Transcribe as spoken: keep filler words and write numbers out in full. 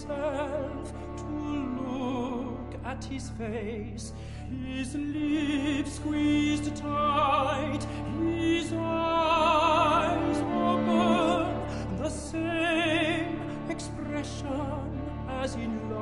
myself to look at his face, his lips squeezed tight, his eyes open, the same expression as in love.